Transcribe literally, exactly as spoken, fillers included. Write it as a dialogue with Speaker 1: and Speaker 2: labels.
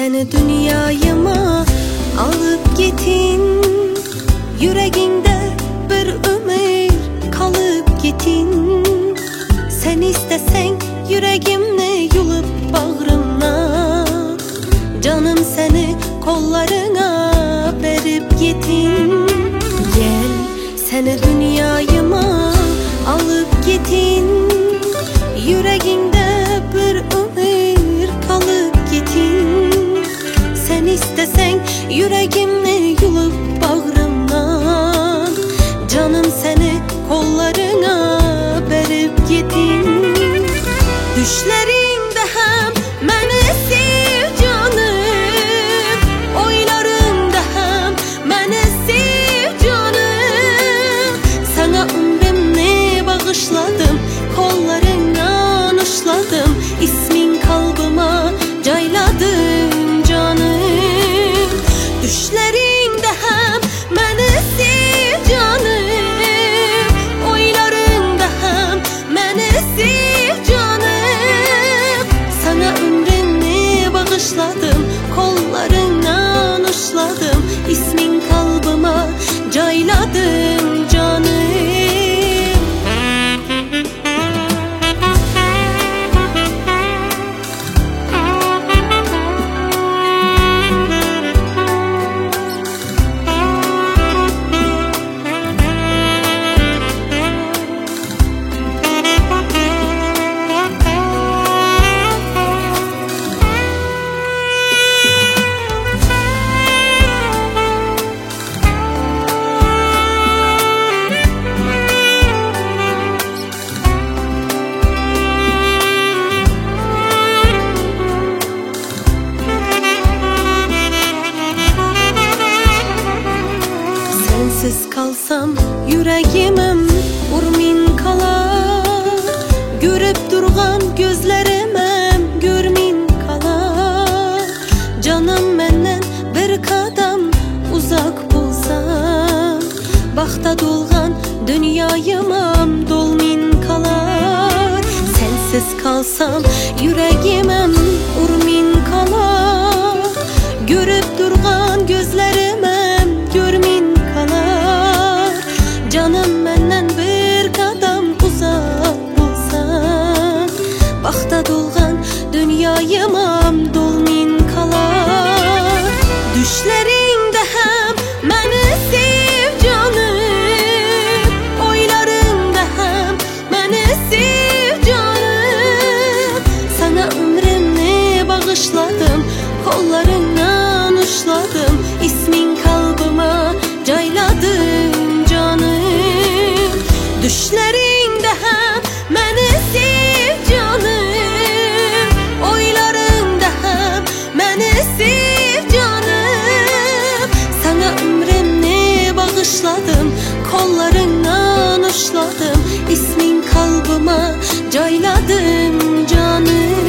Speaker 1: Seni dünyayıma alıp gitin, yüreğinde bir ömür kalıp gitin. Sen istesen yüreğimni yulup bağrımla, canım seni kollarına verip gitin. Gel seni dünyayıma alıp gitin, yüreğinde bir ömür kalıp gitin. Sen istesen yüreğimni yulup bağrımdan, canım seni kollarına verip gitin. Düşlerimde hem məni sev canım, oylarımda hem məni sev canım. Sana ömrümni bağışladım, kollarından uçladım, ismin kalbıma cayladım canım. Düşlerimde hem məni sev canım, oylarımda hem məni sev canım. Sana ömrümni bağışladım, kollarından uçladım, ismin kalbıma cayladım canım. Sensiz kalsam yüreğimim urmin kalar, görüp durgan gözlerimim görmin kalar. Canım menden bir kadam uzak bulsam, bakta dolgan dünyayımam dolmin kalar. Sensiz kalsam yüreğimim urmin kalar, görüp durgan gözlerimim görmin kalar. Canım menden bir kadam uzak bulsan, bakta dolgan dünyayımam dolmin kalar. Düşlerimde hem məni sev canım, oylarımda hem məni sev canım. Sana ömrümni bağışladım, kollarından uçladım, ismin kalbıma cayladım canım. Düşlerimde hem məni sev canım, oylarımda hem məni sev canım. Sana ömrümni bağışladım, kollarından uçladım, ismin kalbıma cayladım canım.